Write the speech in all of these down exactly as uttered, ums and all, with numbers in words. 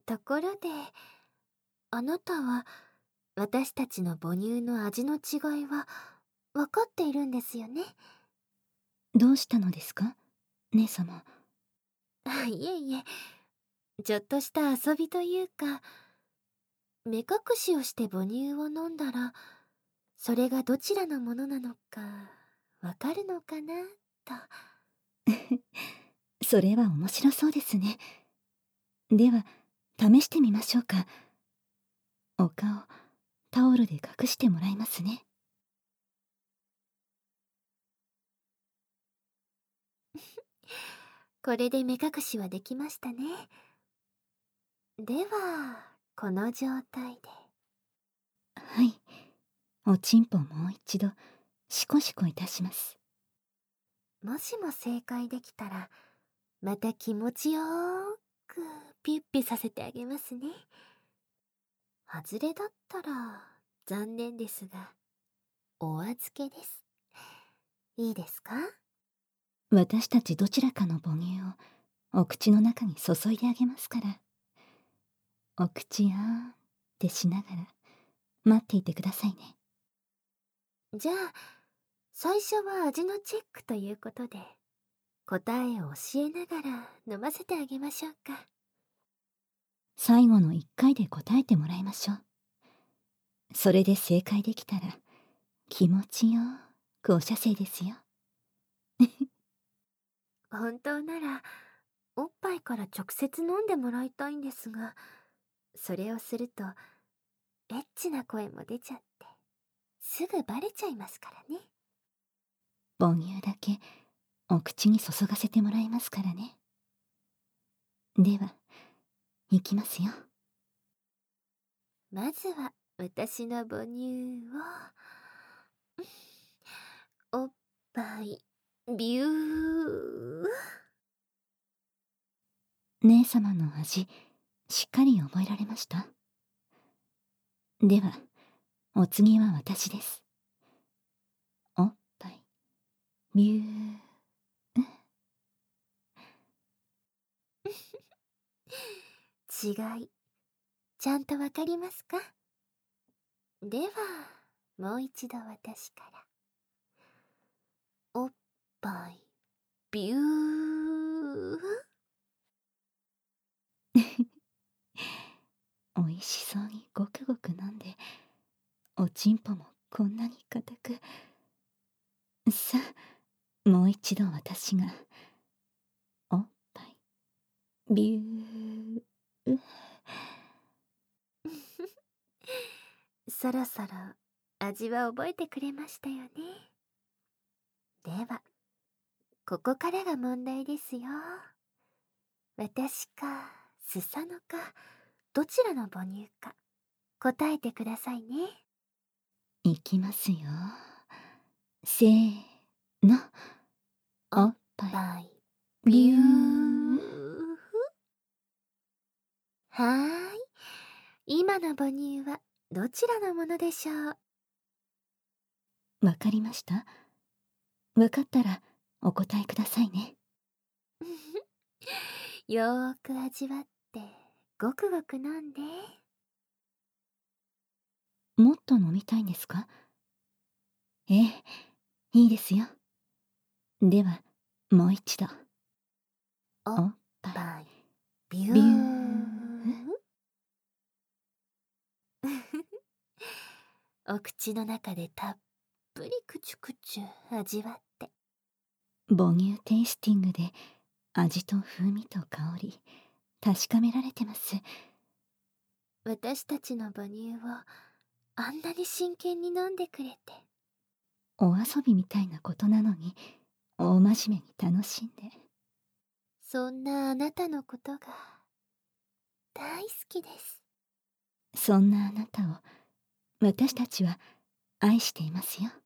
ところで、あなたは私たちの母乳の味の違いは分かっているんですよね？ どうしたのですか、姉様。 あ、いえいえ、ちょっとした遊びというか、目隠しをして母乳を飲んだら、それがどちらのものなのかわかるのかなと。 それは面白そうですね。では、試してみましょうか。お顔、タオルで隠してもらいますね。 これで目隠しはできましたね。では、この状態で。 はい。おちんぽもう一度、シコシコいたします。 もしも正解できたら、また気持ちよーくピュッピュさせてあげますね。外れだったら残念ですが、お預けです。いいですか？ 私たちどちらかの母乳をお口の中に注いであげますから。お口あーんってしながら待っていてくださいね。 じゃあ、最初は味のチェックということで、答えを教えながら飲ませてあげましょうか。 最後のいっかいで答えてもらいましょう。それで正解できたら気持ちよくお射精ですよ。 本当なら、おっぱいから直接飲んでもらいたいんですが、それをすると、エッチな声も出ちゃって、すぐバレちゃいますからね。 母乳だけお口に注がせてもらいますからね。では、いきますよ。 まずは、私の母乳を、おっぱい、ビュー。 姉様の味、しっかり覚えられました？では、お次は私です。おっぱい、ビュー。 違い、ちゃんとわかりますか？では、もう一度私から。おっぱい、ビュー。 おいしそうにごくごく飲んで、おちんぽもこんなに硬く。さあ、もう一度私が。おっぱい、ビュー。 そろそろ味は覚えてくれましたよね。では、ここからが問題ですよ。私か、スサノか、どちらの母乳か、答えてくださいね。 いきますよ。せーの。 おっおっぱい、 ぱい、ビュビュー。 ー。はーい。今の母乳はどちらのものでしょう？ わかりました？わかったらお答えくださいね。 よーく味わって、ごくごく飲んで。 もっと飲みたいんですか？ええ、いいですよ。では、もう一度。 おっおっぱい、 ぱい、ビュビュー。 ー。 お口の中でたっぷりくちゅくちゅ味わって。 母乳テイスティングで味と風味と香り確かめられてます。 私たちの母乳をあんなに真剣に飲んでくれて。 お遊びみたいなことなのに大真面目に楽しんで。 そんなあなたのことが大好きです。 そんなあなたを私たちは愛していますよ。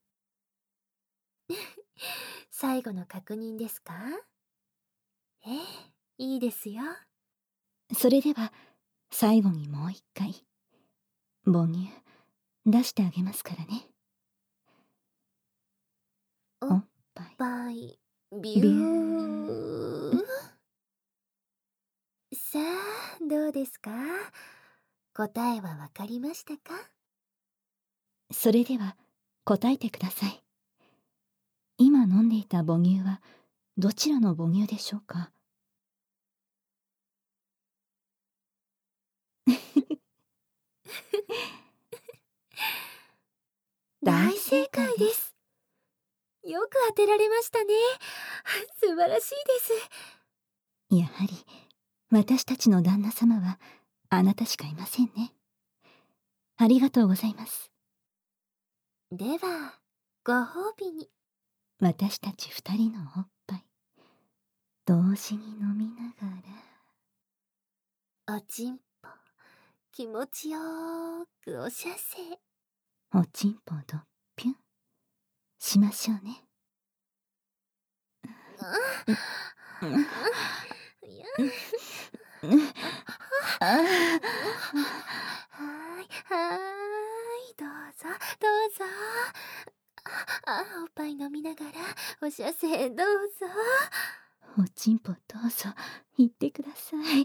最後の確認ですか？ええ、いいですよ。 それでは最後にもう一回母乳出してあげますからね。 おっおっぱい、 ぱい、ビュビュー。 ー。さあ、 どうですか？答えはわかりましたか？ それでは答えてください。今飲んでいた母乳はどちらの母乳でしょうか？ 大正解です。よく当てられましたね。素晴らしいです。 やはり私たちの旦那様はあなたしかいませんね。ありがとうございます。 では、ご褒美に。 私たち二人のおっぱい、同時に飲みながおちんぽ、気持ちよーくおしゃせ。 ら、おちんぽどっぴゅんしましょうね。 いやはーい、はーい、どうぞ、どうぞ。あ、おっぱい飲みながら、おしゃせどうぞ。 おちんぽどうぞ言ってください。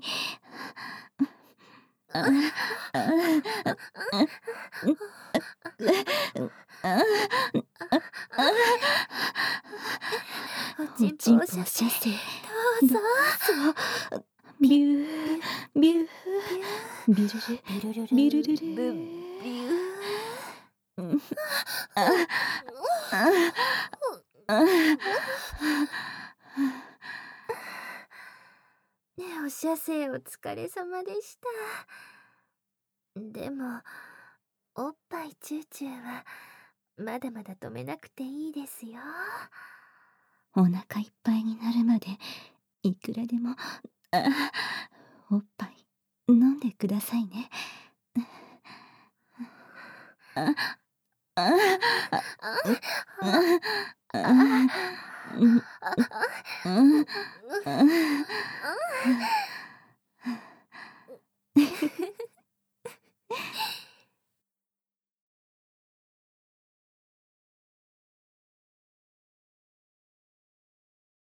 おちんぽおしゃせ、どうぞ。 ビュービュービルルビルルルビルルルブビュー。ねえ、おしゃせお疲れ様でした。でも、おっぱいチューチューはまだまだ止めなくていいですよ。 お腹いっぱいになるまでいくらでもおっぱい飲んでくださいね。